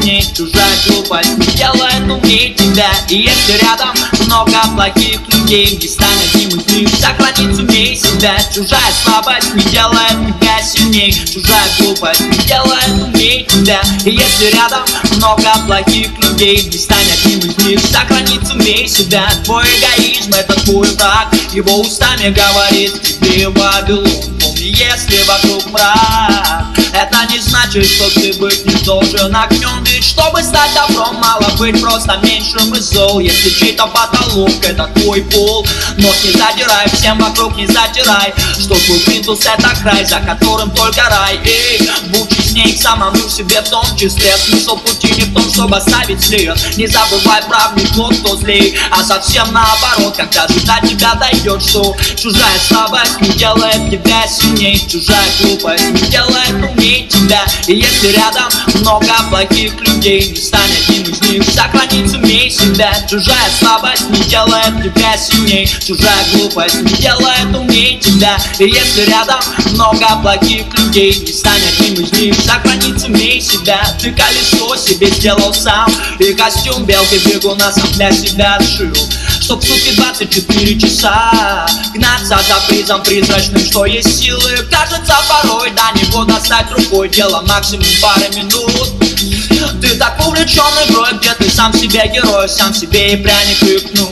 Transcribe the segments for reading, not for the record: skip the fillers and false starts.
сильней. Чужая глупость не делает умнее тебя. И если рядом много плохих людей, не стань одним из них, сохранить сумей себя. Чужая слабость не делает тебя сильней. Чужая глупость не делает умнее тебя. И если рядом много плохих людей, не стань одним из них, сохранить сумей себя. Твой эгоизм — это твой враг, его устами говорит тебе Вавилон. Помни, если вокруг мрак, это не значит, что ты быть не должен огнем. Ведь чтобы стать добром, мало быть просто меньшим из зол. Если чей-то потолок — это твой пол, нос не задирай, всем вокруг не затирай, что твой плинтус — это край, за которым только рай. Эй, будь честней к самому себе в том числе. Смысл пути не в том, чтобы оставить след. Не забывай, прав не тот, кто злей, а совсем наоборот, когда же до тебя дойдет, что чужая слабость не делает тебя сильней. Чужая глупость не делает умнее тебя. И если рядом много плохих людей, не стань одним из них, сохранить сумей себя. Чужая слабость не делает тебя сильней. Чужая глупость не делает умнее тебя. И если рядом много плохих людей, не стань одним из них, сохранить сумей себя. Ты колесо себе сделал сам, и костюм белки бегуна сам для себя сшил, чтоб в сутки 24 часа гнаться за призом призрачным, что есть силы. Кажется, порой до него достать рукой дело максимум пары минут. Ты так увлечен игрой, где ты сам себе герой, сам себе и пряник и кнут.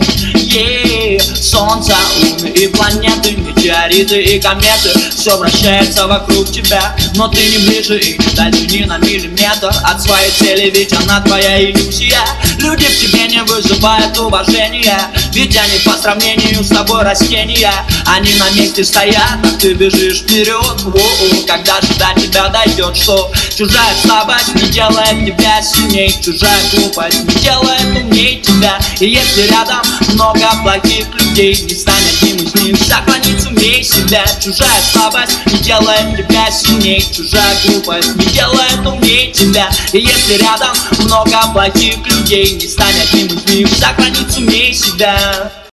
Солнце, луны и планеты, метеориты и кометы, все вращается вокруг тебя, но ты не ближе и не дальше ни на миллиметр от своей цели, ведь она твоя иллюзия. Люди в тебе не вызывают уважения, ведь они по сравнению с тобой растения. Они на месте стоят, а ты бежишь вперед. Когда же до тебя дойдет, что чужая слабость не делает тебя сильней. Чужая глупость не делает умнее тебя. И если рядом много плохих людей, не стань одним из них, сохранить сумей себя. Чужая слабость не делает тебя сильней. Чужая глупость не делает умнее тебя. И если рядом много плохих людей, не стань одним из них, сохранить сумей себя.